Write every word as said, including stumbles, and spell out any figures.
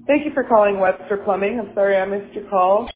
Thank you for calling Webster Plumbing. I'm sorry I missed your call.